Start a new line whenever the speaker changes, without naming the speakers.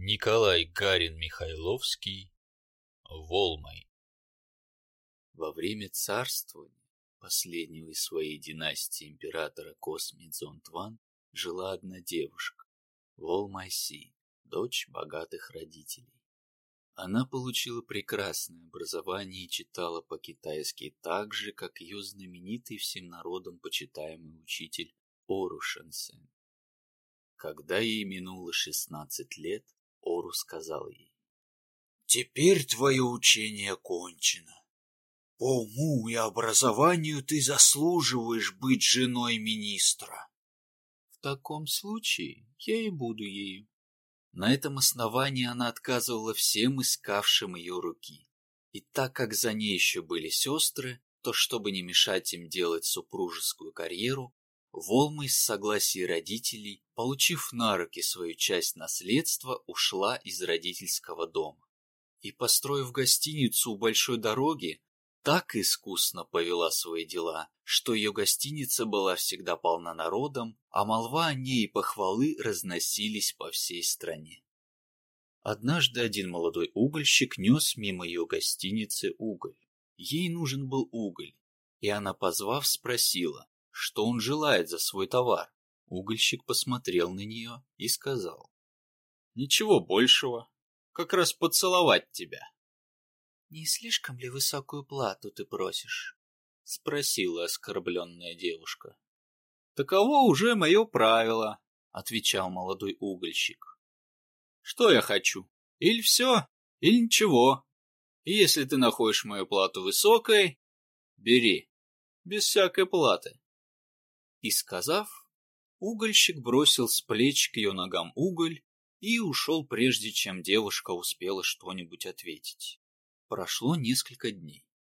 Николай Гарин-Михайловский, Волмай.
Во время царствования последнего из своей династии императора Косми-Дзонтван жила одна девушка, Волмай-Си, дочь богатых родителей. Она получила прекрасное образование и читала по-китайски так же, как ее знаменитый всем народом почитаемый учитель Ору Шансен. Когда ей минуло 16 лет, Ору сказал ей: «Теперь твое учение кончено. По уму и образованию ты заслуживаешь быть женой министра». «В таком случае я и буду ею». На этом основании она отказывала всем искавшим ее руки. И так как за ней еще были сестры, то, чтобы не мешать им делать супружескую карьеру, Волмай с согласия родителей, получив на руки свою часть наследства, ушла из родительского дома. И, построив гостиницу у большой дороги, так искусно повела свои дела, что ее гостиница была всегда полна народом, а молва о ней и похвалы разносились по всей стране. Однажды один молодой угольщик нес мимо ее гостиницы уголь. Ей нужен был уголь, и она, позвав, спросила, что он желает за свой товар. Угольщик посмотрел на нее и сказал: «Ничего большего, как раз поцеловать тебя». «Не слишком ли высокую плату ты просишь?» — спросила оскорбленная девушка. «Таково уже мое правило», — отвечал молодой угольщик. «Что я хочу? Или все, или ничего. И если ты находишь мою плату высокой, бери, без всякой платы». И сказав, угольщик бросил с плеч к ее ногам уголь и ушел, прежде чем девушка успела что-нибудь ответить. Прошло несколько дней.